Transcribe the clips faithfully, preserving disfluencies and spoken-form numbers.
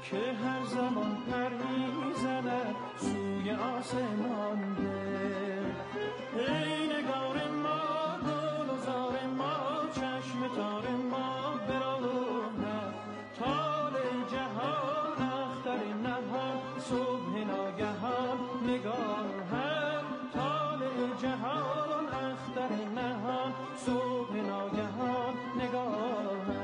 که هر زمان پر میزند سوی آسمان دل. ای نگار ما گل و زار ما چشم تار ما براه طالع جهان اختر نهان صبح ناگهان نگاهم طالع جهان اختر نهان صبح ناگهان نگاهم.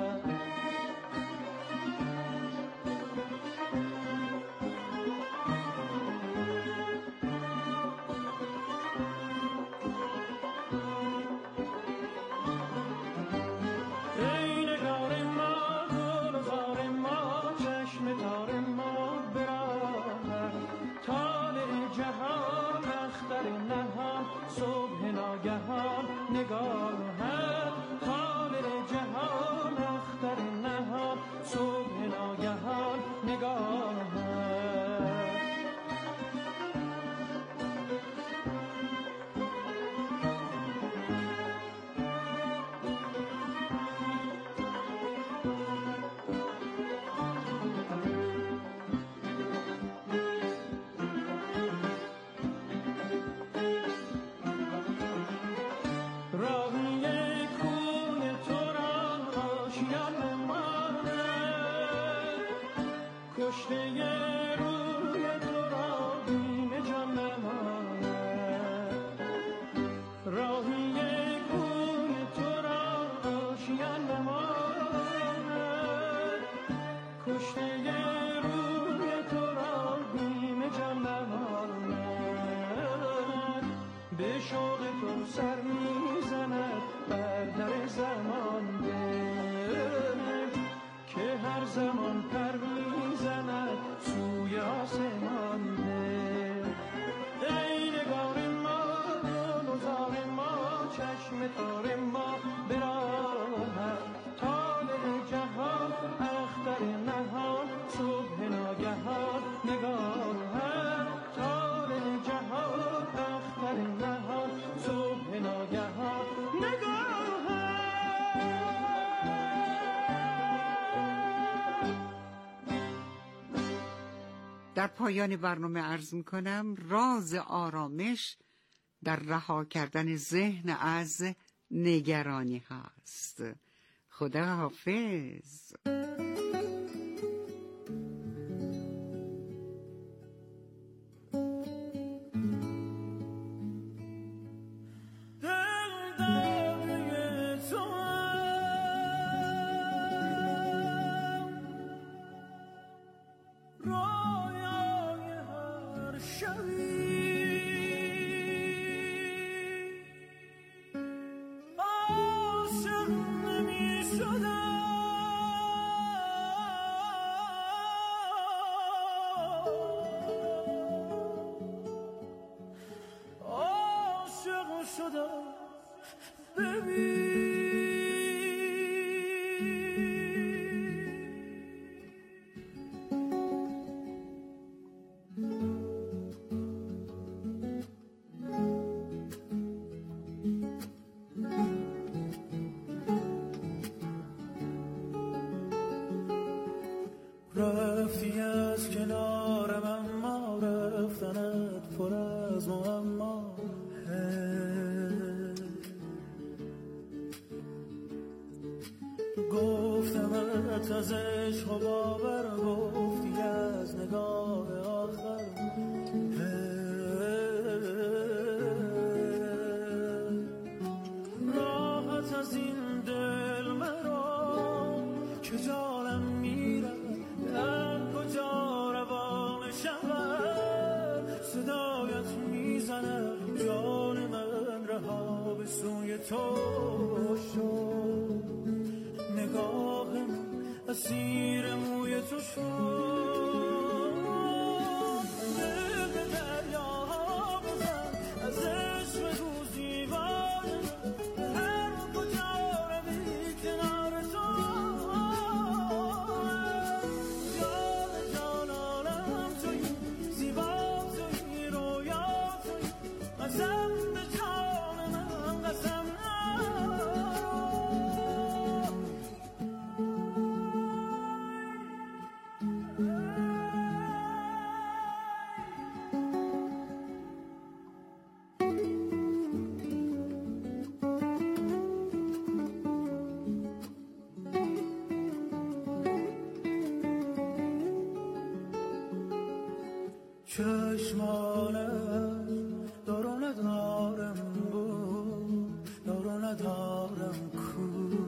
نگاهم طالع جهان اختر نهان صبح ناگهان نگاهم. به شوق تو سر میزند بر در زمان دل که هر زمان پر میزند سوی آسمان دل. ای نگار ما گل و زار ما چشم تار ما براه طالع جهان اختر نهان صبح ناگهان نگاهم طالع جهان اختر نهان صبح ناگهان نگاهم. در پایان برنامه عرض می‌کنم راز آرامش در رها کردن ذهن از نگرانی هست. خدا حافظ. رفتی از کنارم اما رفتنت پر از معما. گفتمت از عشق و باور گفتی از نگاه آخر. راحت از این دل مرا که جانم میره در کجا روان شود صدایت میزنه جان من رها به سوی تو شد. نگاهم اسیر موی تو شد. دل به دریا بزن از عشق روزی وای هر کجا روی کنار تو. جان جان عالم توی زیبا توی رویا توی قسم به جان من قسم چشمانش دارو ندارم بود دارو ندارم کو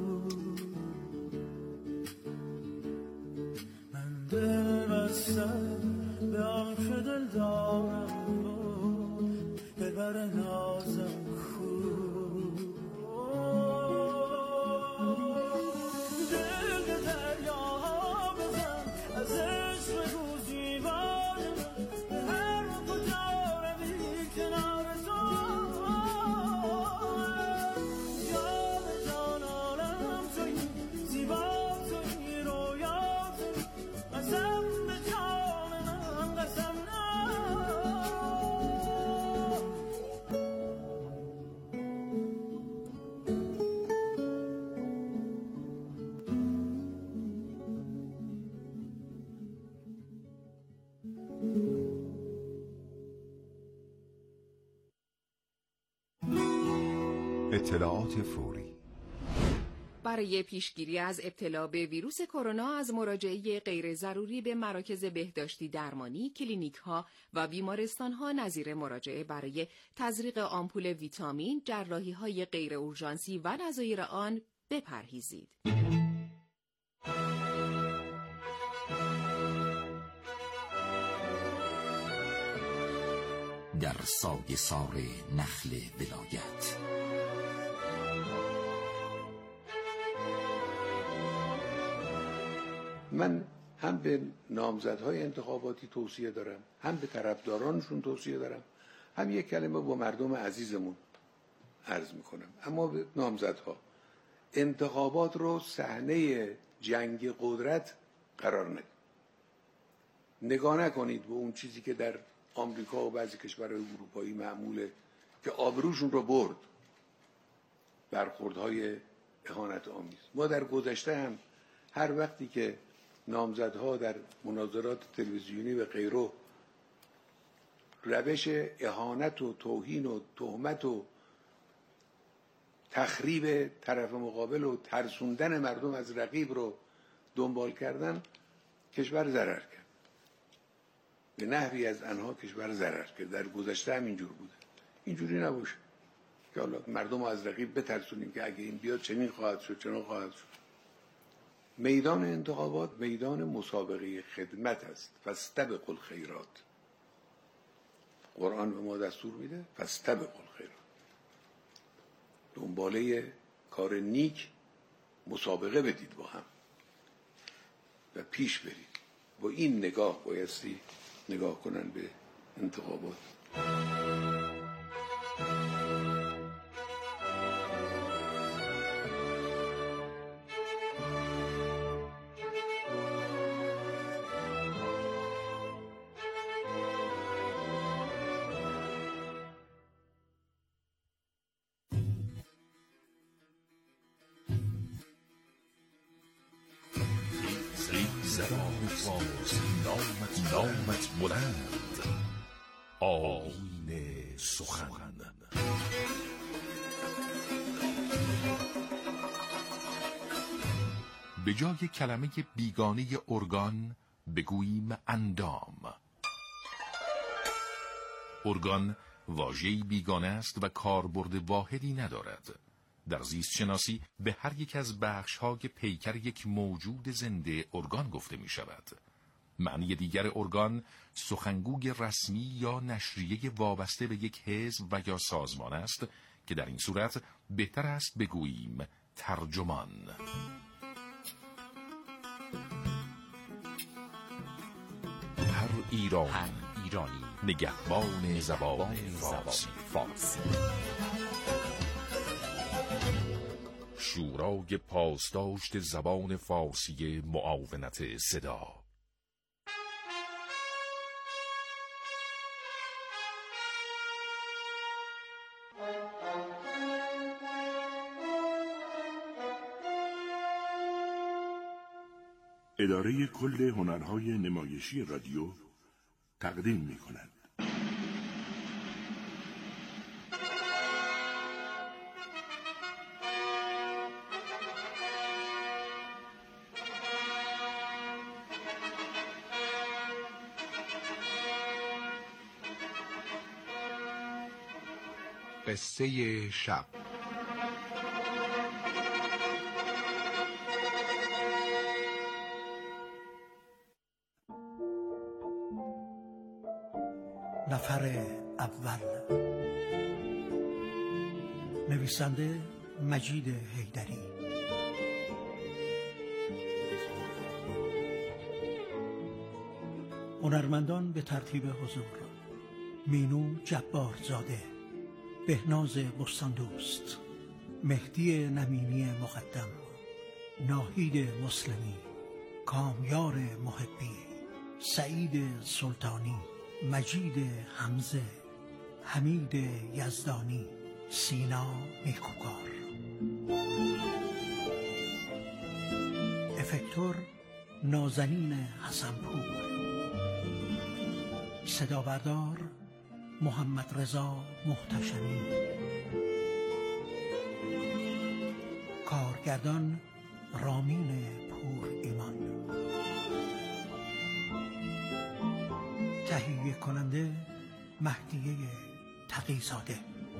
من دل بستم به آن که دل دارم بود دلبر نازم کو دل به دریا بزن از عشق روزی اطلاعات فوری برای پیشگیری از ابتلا به ویروس کرونا از مراجعه غیر ضروری به مراکز بهداشتی درمانی، کلینیک‌ها و بیمارستان‌ها نظیر مراجعه برای تزریق آمپول ویتامین، جراحی‌های غیر اورژانسی و نظایر آن بپرهیزید. در سایه سار نخل ولایت من هم به نامزدهای انتخاباتی توصیه دارم، هم به طرفدارانشون توصیه دارم، هم یک کلمه با مردم عزیزمون عرض میکنم. اما به نامزدها، انتخابات رو صحنه جنگ قدرت قرار ندید. نگاه نکنید به اون چیزی که در آمریکا و بعضی کشورهای اروپایی معموله که آبروشون رو برد، برخوردهای اهانت آمیز. ما در گذشته هم هر وقتی که نامزدها در مناظرات تلویزیونی و غیره روش اهانت و توهین و تهمت و تخریب طرف مقابل و ترسوندن مردم از رقیب رو دنبال کردن، کشور ضرر کرد. به نحوی از آنها کشور ضرر کرد. در گذشته هم اینجور بوده. اینجوری نباشه که حالا مردم رو از رقیب بترسونیم که اگه این بیاد چنین خواهد شد، چنان خواهد شد. میدان انتخابات میدان مسابقه خدمت است. فاستبقوا الخیرات. قرآن به ما دستور میده فاستبقوا الخیرات. دنباله کار نیک مسابقه بدید با هم و پیش برید. با این نگاه بایستی نگاه کنن به انتخابات. زبان فارسی نامت نامت بلند، آیین سخن. به جای کلمه بیگانه ارگان بگوییم اندام. ارگان واژه‌ای بیگانه است و کاربرد واحدی ندارد. در زیست شناسی به هر یک از بخش‌های پیکر یک موجود زنده ارگان گفته می شود. معنی دیگر ارگان سخنگوی رسمی یا نشریه وابسته به یک حزب و یا سازمان است که در این صورت بهتر است بگوییم ترجمان. هر ایران هر ایرانی نگهبان زبان فارسی. فارسی. شورای پاسداشت زبان فارسی معاونت صدا. اداره کل هنرهای نمایشی رادیو تقدیم می کند. قصه شب. نفر اول. نویسنده مجید حیدری. هنرمندان به ترتیب حضور: مینو جبارزاده، بهناز بستاندوست، مهدی نمیمی مقدم، ناهید مسلمی، کامیار محبی، سعید سلطانی، مجید حمزه، حمید یزدانی، سینا نیکوکار. افکتور نازنین حسنپور. صدا بردار محمد رضا محتشمی. کارگردان رامین پور ایمان. تهیه کننده مهدیه تقی‌زاده.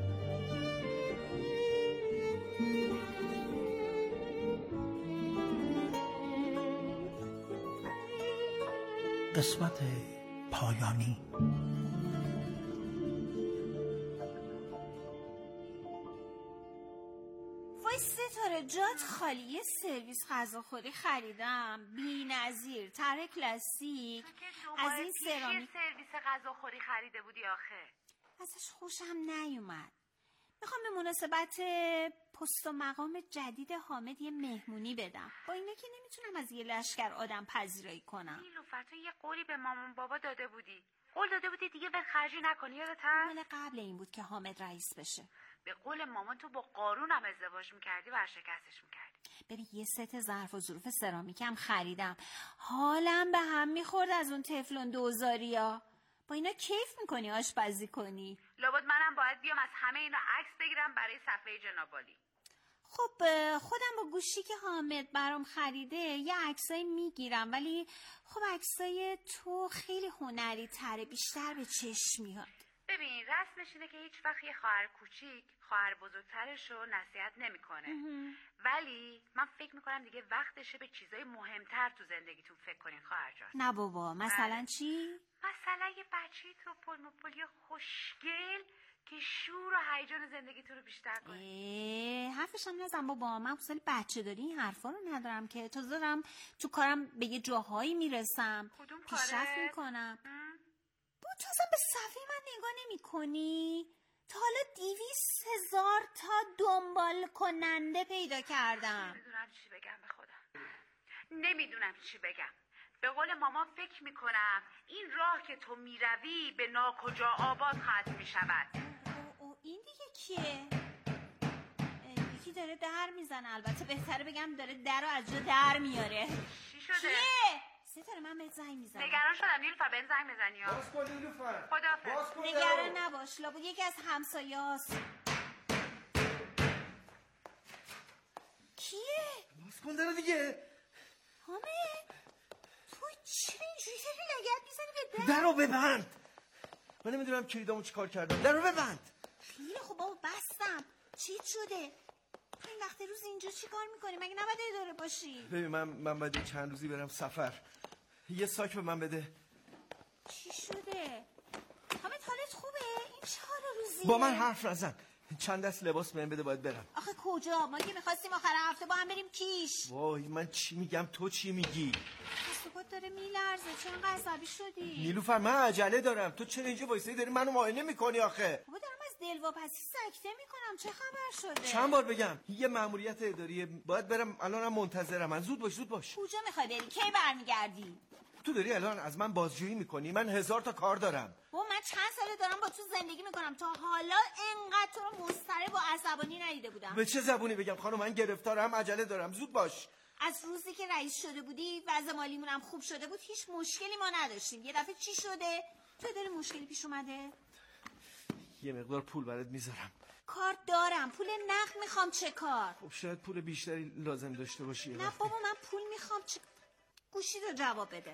قسمت پایانی. وای ستاره جات خالی. یه سرویس غذاخوری خریدم بی‌نظیر، طرح کلاسیک از این سرامیک. سرویس غذاخوری خریده بودی آخه؟ ازش خوشم نیومد. میخوام به مناسبت پست و مقام جدید حامد یه مهمونی بدم. با اینه که نمیتونم از یه لشکر آدم پذیرایی کنم. نیلوفر تو یه قولی به مامان بابا داده بودی، قول داده بودی دیگه به خرجی نکنی، یادت هست؟ مال قبل این بود که حامد رئیس بشه. به قول مامان تو با قارون هم ازدواج میکردی، ورشکستش میکردی. ببین یه ست ظرف و ظروف سرامیکم خریدم، حالم به هم میخورد از اون تفلون دوزاریا. با اینا کیف میکنی آشپزی کنی؟ لابد منم باید بیام از همه اینا عکس بگیرم برای صفحه جنابالی. خب خودم با گوشی که حامد برام خریده یه عکسایی میگیرم، ولی خب عکسای تو خیلی هنری تره، بیشتر به چشم میاد. ببین رسمش اینه که هیچ وقت یه خواهر کوچیک خواهر بزرگترش رو نصیحت نمیکنه، ولی من فکر میکنم دیگه وقتشه به چیزای مهمتر تو زندگیتون فکر کنین خواهر جان. نه بابا، مثلا بله. چی؟ مثلا یه بچه تو پلمپلی خوشگل که شور و هیجان زندگیتون رو بیشتر کنه. اه حرفش هم نزن بابا، من حوصله بچه داری این حرفا رو ندارم که. تو دارم تو کارم به یه جاهایی میرسم، پیشرفت میکنم. با تو اصلا به صفحه من نگاه نمی کنی؟ تا حالا دیویس هزار تا دنبال کننده پیدا کردم. نمیدونم چی بگم به خودم، نمیدونم چی بگم. به قول مامان فکر میکنم این راه که تو میروی به ناکجا آباد ختم میشود. او این دیگه کیه؟ یکی داره در میزنه، البته بهتره بگم داره در رو از جا در میاره. چی شده؟ کیه؟ ستاره من بهت زنگ میزنم. نگران شدم نیلوفر، بهم زنگ بزنی ها. باز کن نیلوفر. خداحافظ. نگران نباش، لابد یکی از همسایه هاست. کیه؟ باز کن در دیگه. حامد تو چرا اینجوری داری لگد میزنی به در؟ در رو ببند. من نمیدونم کلیدامو چی کار کردم. در رو ببند. خیلی خب بابا بستم. چی شده؟ این وقت روز اینجا چی کار میکنی؟ مگه نباید اداره باشی؟ ببین من من باید چند روزی برم سفر. یه ساک به من بده. چی شده؟ حامد حالت خوبه؟ این چه حال روزیه؟ با من حرف نزن. چند دست لباس بهم بده باید برم. آخه کجا؟ ما که میخواستیم آخر هفته با هم بریم کیش. وای من چی میگم تو چی میگی؟ دست داره میلرزه، چرا انقدر عصبی شدی؟ نیلوفر من عجله دارم، تو چرا اینجا وایسادی داری منو معاینه میکنی آخه؟ بابا دارم از دلواپسی سکته میکنم، چه خبر شده؟ چند بار بگم یه مأموریت اداریه باید برم، الانم منتظرم. من زود باش زود باش. کجا میخوای بری؟ کی برمیگردی؟ تو داری الان از من بازجویی میکنی؟ من هزار تا کار دارم. بابا من چند ساله دارم با تو زندگی میکنم، تا حالا انقدر تو رو مضطرب و عصبانی ندیده بودم. به چه زبونی بگم خانم؟ من گرفتارم، عجله دارم، زود باش. از روزی که رئیس شده بودی وضع مالیمون هم خوب شده بود، هیچ مشکلی ما نداشتیم. یه دفعه چی شده؟ تو داری مشکلی پیش اومده؟ یه مقدار پول برات میذارم. کار دارم، پول نقد میخوام. چه کار؟ خب شاید پول بیشتری لازم داشته باشی. نه بابا من پول میخوام. چه... گوشی رو جواب بده.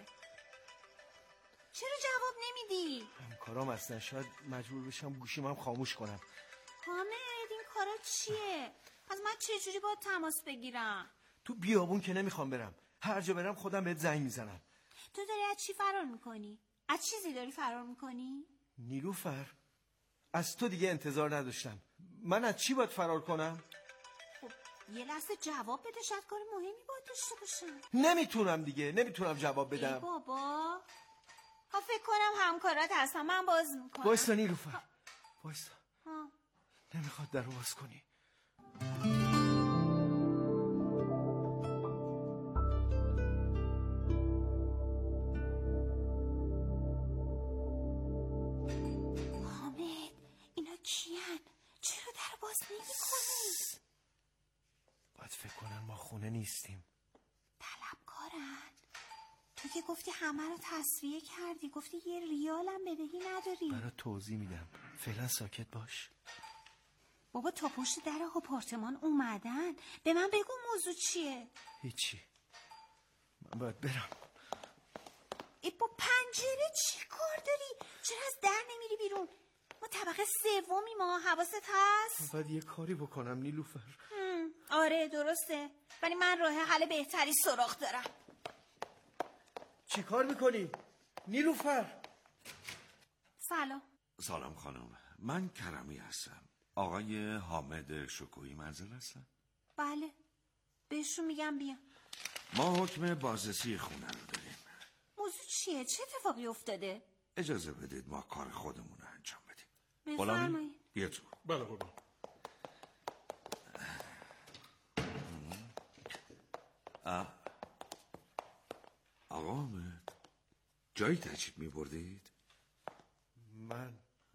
چرا جواب نمیدی؟ هم کارام هستن، شاید مجبور بشم گوشیم هم خاموش کنم. حامد این کارا چیه؟ از من چجوری باید تماس بگیرم؟ تو بیابون که نمیخوام برم، هر جا برم خودم بهت زنگ میزنم. تو داری از چی فرار میکنی؟ از چیزی داری فرار میکنی؟ نیلوفر، از تو دیگه انتظار نداشتم. من از چی باید فرار کنم؟ خب یه لحظه جواب بده، شاید کار مهمی باید داشته باشم. نمیتونم دیگه، نمیتونم جواب بدم. ای بابا ها، فکر کنم همکارات هستم، من باز میکنم. بایستا نیلوفر، بایستا. نمیخواد در رو باز کنی. حامد اینا کیان؟ چرا در رو باز نمیکنی؟ باید فکر کنن ما خونه نیستیم. طلبکارن. تو که گفتی همه رو تصفیه کردی، گفتی یه ریالم بدهی نداری. برات توضیح میدم، فعلا ساکت باش. بابا تا پشت در آپارتمان اومدن، به من بگو موضوع چیه؟ هیچی، من باید برم. ای با پنجره چی کار داری؟ چرا از در نمیری بیرون؟ ما طبقه سومی، ما حواست هست؟ باید یه کاری بکنم نیلوفر. آره درسته، ولی من راه حل بهتری سراغ دارم. چی کار میکنی؟ نیلوفر. سلام. سلام خانم، من کرمی هستم. آقای حامد شکوهی منزل هستن؟ بله، بهشون میگم بیا. ما حکم بازرسی خونه رو داریم. موضوع چیه؟ چه اتفاقی افتاده؟ اجازه بدید ما کار خودمون رو انجام بدیم. بفرمایید. بیا تو. بله قربان. آقا حامد، جایی تشریف می بردید؟ من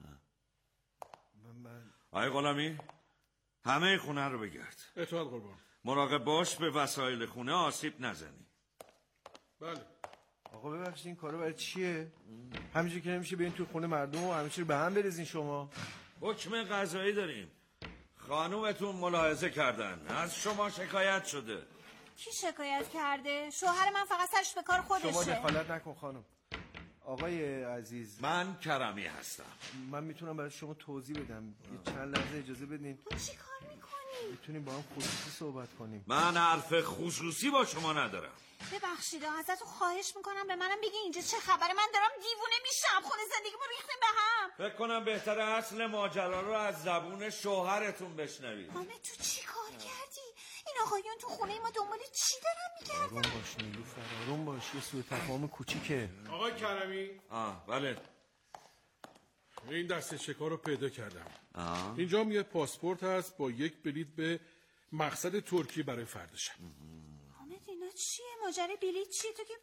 من من آقای غلامی، همه خونه رو بگرد. اطاعت قربان. مراقب باش به وسایل خونه آسیب نزنی. بله. آقا ببخشید این کارو برای چیه؟ همینجوری که نمیشه برین تو خونه مردم و همیشه به هم بریزین شما. حکم قضایی داریم. خانومتون ملاحظه کردن، از شما شکایت شده. کی شکایت کرده؟ شوهر من فقط سرش به کار خودشه. شما دخالت نکن خانم. آقای عزیز، من کرمی هستم. من میتونم برای شما توضیح بدم. یه چند لحظه اجازه بدین. تو چی کار میکنی؟ میتونیم با هم خصوصی صحبت کنیم. من حرف خصوصی با شما ندارم. ببخشید ازتون خواهش میکنم به منم بگی اینجا چه خبره. من دارم دیوونه میشم، خونه زندگیمو ریختیم به هم. فکر کنم بهتره اصل ماجرا رو از زبون شوهرتون بشنوید. حامد تو چی کار کردی؟ این آقایون تو خونه ما دنبال چی دارن میگردن؟ آروم باش نیلوفر، آروم باش، یه سوء تفاهم کوچیکه. آقای کرمی. آه بله. این دسته شکار رو پیدا کردم. آه. اینجا هم یه پاسپورت هست با یک بلیط به مقصد ترکیه برای فردا شب. حامد اینا چیه؟ ماجرای بلیط چیه؟ تو که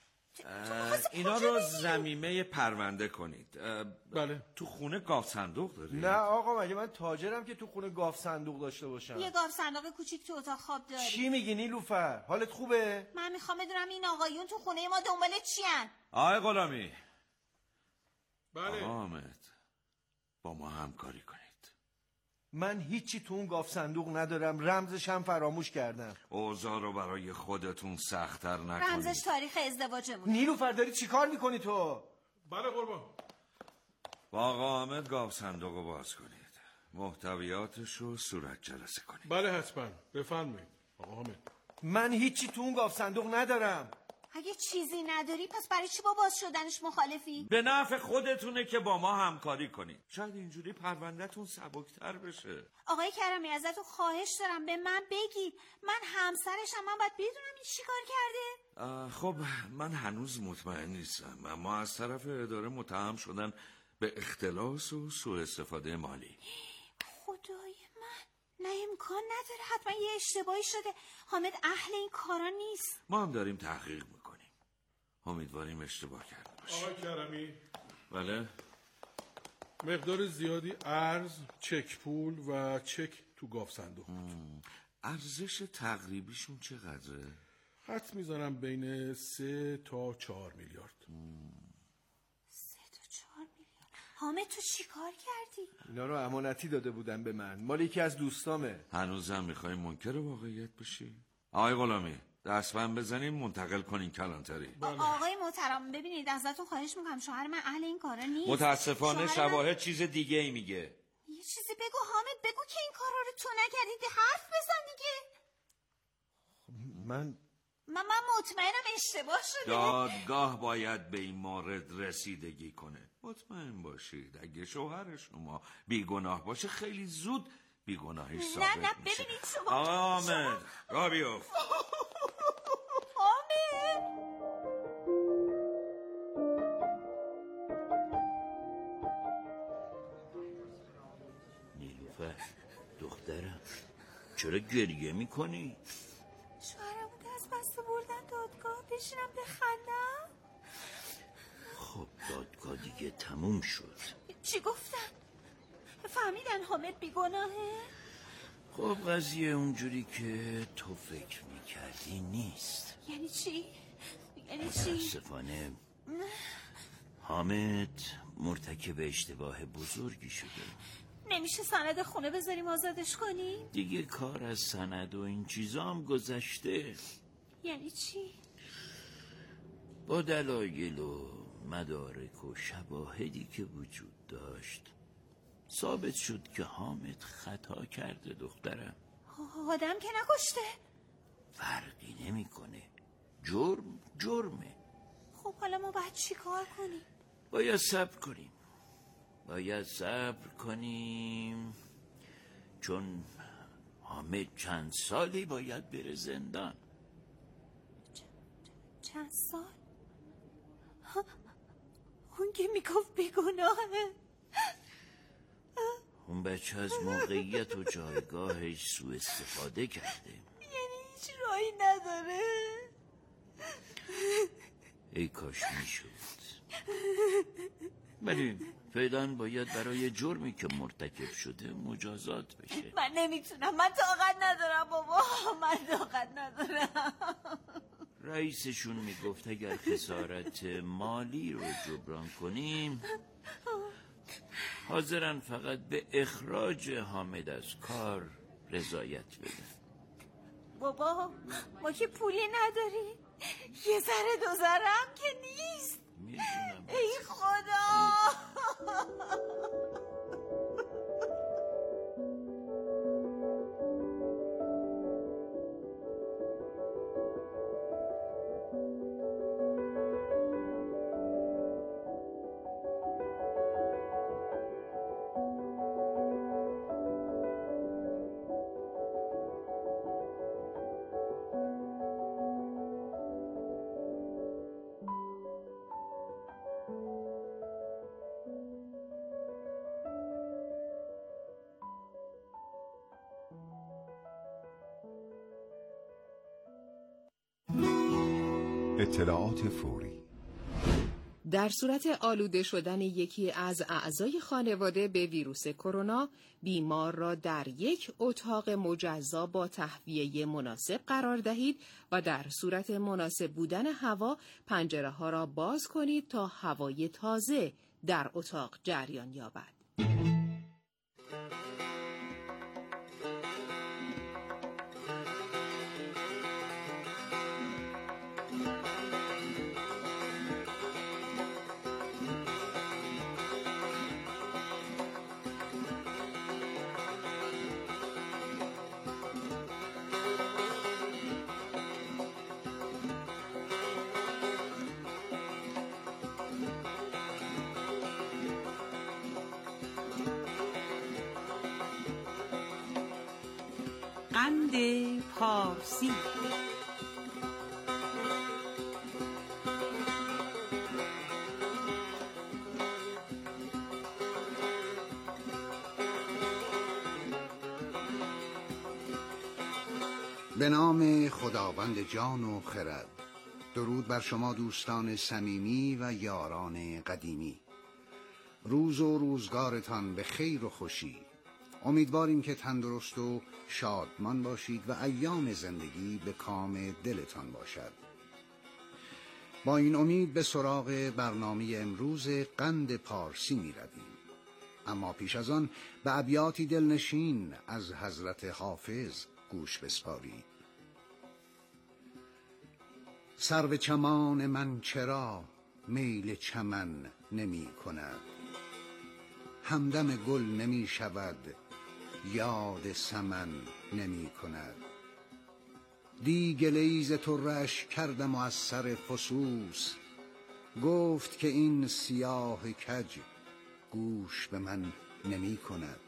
اینا رو ضمیمه پرونده کنید. بله. تو خونه گاف صندوق داری؟ نه آقا، مگه من تاجرم که تو خونه گاف صندوق داشته باشم؟ یه گاف صندوق کوچیک تو اتاق خواب داری. چی میگی نیلوفر؟ حالت خوبه؟ من میخوام بدونم این آقایون تو خونه ما دنبال چی ان؟ آقای غلامی. بله. آقا حامد، با ما همکاری کنید. من هیچی تو اون گاف صندوق ندارم، رمزش هم فراموش کردم. اوضاع رو برای خودتون سخت‌تر نکنید. رمزش تاریخ ازدواجمون. نیلوفر داری چی کار میکنی تو؟ بله قربان. با آقا حامد گاف صندوق رو باز کنید، محتویاتش رو صورت جلسه کنید. بله حتما، بفرمایید آقا حامد. من هیچی تو اون گاف صندوق ندارم. اگه چیزی نداری پس برای چی با باز شدنش مخالفی؟ به نفع خودتونه که با ما همکاری کنید. شاید اینجوری پروندهتون سبکتر بشه. آقای کرمی ازتون خواهش دارم به من بگید، من همسرشم، من باید بدونم این چی کار کرده. خب من هنوز مطمئن نیستم، اما از طرف اداره متهم شدن به اختلاس و سوء استفاده مالی. خدای من، نه امکان نداره، حتما یه اشتباهی شده. حامد اهل این کارا نیست. ما هم داریم تحقیق میکنیم، امیدواریم اشتباه کرده باشه. آقای کرمی. بله. مقدار زیادی ارز، چک پول و چک تو گاف صندوق بود. ارزش تقریبیشون چقدره؟ حد میزنم بین سه تا چهار میلیارد. سه تا چهار میلیارد. حامد تو چی کار کردی؟ اینا رو امانتی داده بودن به من، مال یکی از دوستامه. هنوزم میخوای منکر واقعیت بشی؟ آقای غلامی، دستبند بزنین منتقل کنین کلانتری. آقای محترم ببینید ازتون خواهش میکنم، شوهر من اهل این کارا نیست. متاسفانه شوهر شواهد من... چیز دیگه ای میگه. یه چیزی بگو حامد، بگو که این کارا رو تو نکردی. حرف بزن دیگه. من من من مطمئنم اشتباه شده. دادگاه باید به این مورد رسیدگی کنه. مطمئن باشید اگه شوهر شما بیگناه باشه خیلی زود بیگناهیش ثابت نه نه میشه. ببینید شما آقا حامد را بیفت. حامد نیلوفر دخترم چرا گریه میکنی؟ شوهرمو دست بسته بردن دادگاه، بشینم بخندم. خب دادگاه دیگه تموم شد. چی گفتن؟ فهمیدن حامد بیگناهه؟ خب قضیه اونجوری که تو فکر میکردی نیست. یعنی چی؟ یعنی چی؟ متاسفانه حامد مرتکب اشتباه بزرگی شده. نمیشه سند خونه بذاریم آزادش کنیم؟ دیگه کار از سند و این چیزا هم گذشته. یعنی چی؟ با دلایل و مدارک و شواهدی که وجود داشت ثابت شد که حامد خطا کرده دخترم. آدم که نکشته؟ فرقی نمیکنه. جرم جرمه. خب حالا ما باید چی کار کنیم؟ باید صبر کنیم. باید صبر کنیم چون حامد چند سالی باید بره زندان. چند سال؟ اون که میگفت بیگناهه. اون بچه از موقعیت و جایگاهش سوء استفاده کرده. یعنی هیچ راهی نداره؟ ای کاش میشد. ولی فعلا باید برای جرمی که مرتکب شده مجازات بشه. من نمیتونم، من طاقت ندارم بابا، من طاقت ندارم. رئیسشون میگفت اگر خسارت مالی رو جبران کنیم حاضرن فقط به اخراج حامد از کار رضایت بدن. بابا ما که پولی نداریم، یه ذره دو ذره هم که نیست. میدونم. ای خدا. اطلاعات فوری. در صورت آلوده شدن یکی از اعضای خانواده به ویروس کرونا، بیمار را در یک اتاق مجزا با تهویه مناسب قرار دهید و در صورت مناسب بودن هوا پنجره ها را باز کنید تا هوای تازه در اتاق جریان یابد. قند پارسی. به نام خداوند جان و خرد. درود بر شما دوستان صمیمی و یاران قدیمی. روز و روزگارتان به خیر و خوشی. امیدواریم که تندرست و شادمان باشید و ایام زندگی به کام دلتان باشد. با این امید به سراغ برنامه امروز قند پارسی می رویم. اما پیش از آن به ابیاتی دلنشین از حضرت حافظ گوش بسپارید. سرو چمان من چرا میل چمن نمی کند؟ همدم گل نمی شود، یاد سمن نمی کند. دی گله‌ای ز طره‌اش کردم و از سر فسوس، گفت که این سیاه کج گوش به من نمی کند.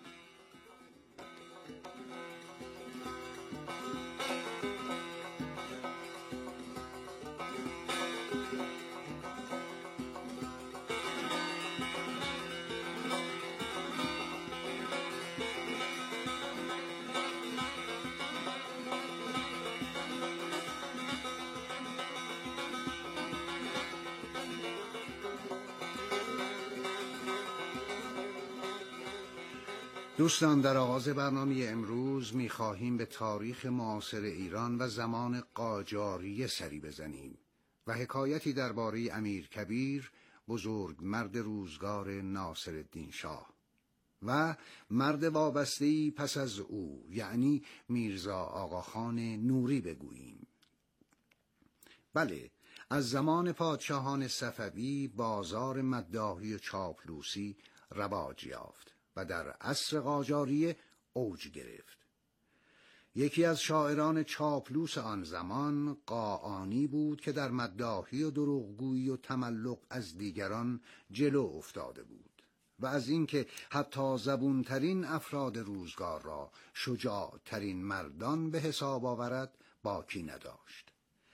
دوستان، در آغاز برنامه امروز می‌خواهیم به تاریخ معاصر ایران و زمان قاجاریه سری بزنیم و حکایتی درباره امیرکبیر، بزرگ مرد روزگار ناصرالدین شاه و مرد وابسته‌ای پس از او، یعنی میرزا آقاخان نوری بگوییم. بله، از زمان پادشاهان صفوی بازار مداحی و چاپلوسی رواج یافت و در عصر قاجاریه اوج گرفت. یکی از شاعران چاپلوس آن زمان قاآنی بود که در مداحی و دروغگویی و تملق از دیگران جلو افتاده بود و از اینکه حتی زبونترین افراد روزگار را شجاعترین مردان به حساب آورد باکی نداشت.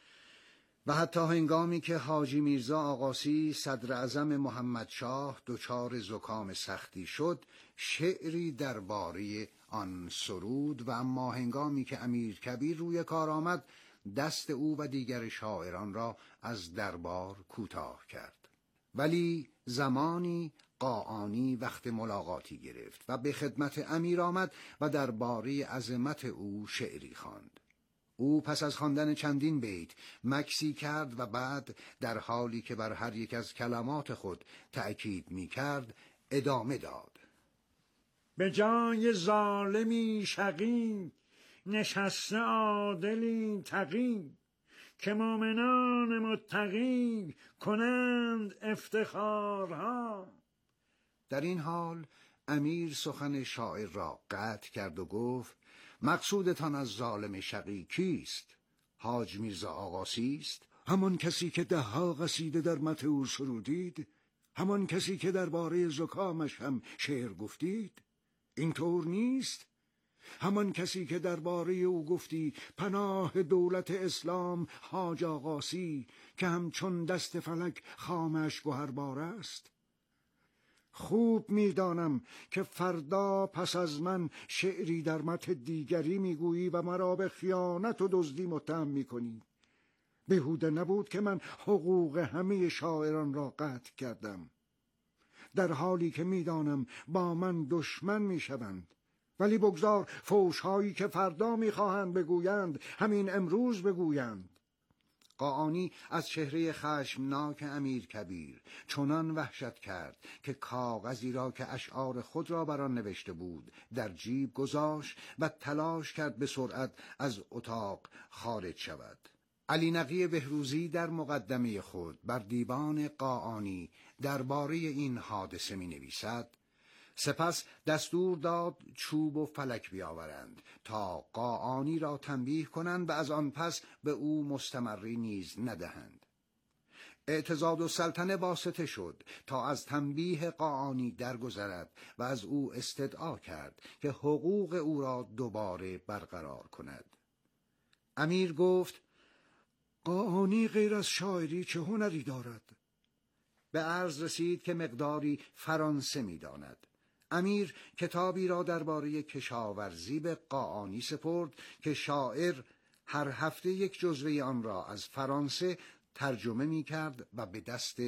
و حتی هنگامی که حاجی میرزا آقاسی صدر اعظم محمدشاه دچار زکام سختی شد، شعری درباره آن سرود و اما هنگامی که امیرکبیر روی کار آمد، دست او و دیگر شاعران را از دربار کوتاه کرد. ولی زمانی قاآنی وقت ملاقاتی گرفت و به خدمت امیر آمد و درباره عظمت او شعری خواند. او پس از خواندن چندین بیت مکسی کرد و بعد در حالی که بر هر یک از کلمات خود تأکید می کرد ادامه داد: به جای ظالمی شقی نشسته عادلی تقی، که مؤمنان متقی کنند افتخارها. در این حال امیر سخن شاعر را قطع کرد و گفت: مقصودتان از ظالم شقی کیست؟ حاج میرزا آقاسی است؟ همان کسی که ده ها قصیده در مدح او سرودید؟ همان کسی که درباره زکامش هم شعر گفتید؟ اینطور نیست؟ همان کسی که درباره او گفتی پناه دولت اسلام حاج آقاسی، که همچون دست فلک خامش گوهربار است؟ خوب میدانم که فردا پس از من شعری در مدح دیگری میگویی و مرا به خیانت و دزدی متهم میکنی. بهوده نبود که من حقوق همه شاعران را قطع کردم، در حالی که میدانم با من دشمن میشوند. ولی بگذار فوشهایی که فردا میخواهند بگویند همین امروز بگویند. قاآنی از چهره خشمناک امیرکبیر چنان وحشت کرد که کاغذی را که اشعار خود را بر آن نوشته بود در جیب گذاشت و تلاش کرد به سرعت از اتاق خارج شود. علی نقی بهروزی در مقدمه خود بر دیوان قاآنی درباره این حادثه می نویسد: سپس دستور داد چوب و فلک بیاورند تا قاآنی را تنبیه کنند و از آن پس به او مستمری نیز ندهند. اعتضاد السلطنه واسطه شد تا از تنبیه قاآنی درگذرد و از او استدعا کرد که حقوق او را دوباره برقرار کند. امیر گفت: قاآنی غیر از شاعری چه هنری دارد؟ به عرض رسید که مقداری فرانسه می داند. امیر کتابی را درباره کشاورزی به قاآنی سپرد که شاعر هر هفته یک جزوه آن را از فرانسه ترجمه می کرد و به دست